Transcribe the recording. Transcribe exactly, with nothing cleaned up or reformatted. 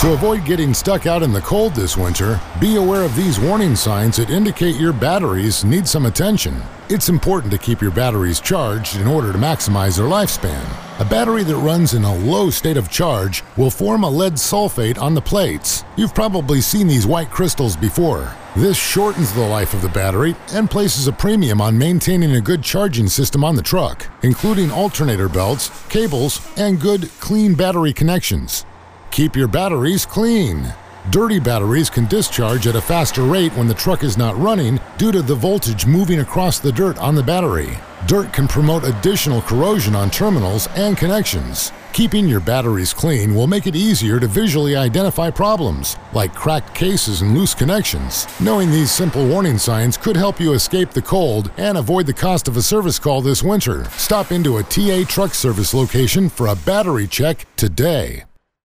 To avoid getting stuck out in the cold this winter, be aware of these warning signs that indicate your batteries need some attention. It's important to keep your batteries charged in order to maximize their lifespan. A battery that runs in a low state of charge will form a lead sulfate on the plates. You've probably seen these white crystals before. This shortens the life of the battery and places a premium on maintaining a good charging system on the truck, including alternator belts, cables, and good, clean battery connections. Keep your batteries clean. Dirty batteries can discharge at a faster rate when the truck is not running due to the voltage moving across the dirt on the battery. Dirt can promote additional corrosion on terminals and connections. Keeping your batteries clean will make it easier to visually identify problems, like cracked cases and loose connections. Knowing these simple warning signs could help you escape the cold and avoid the cost of a service call this winter. Stop into a T A Truck Service location for a battery check today.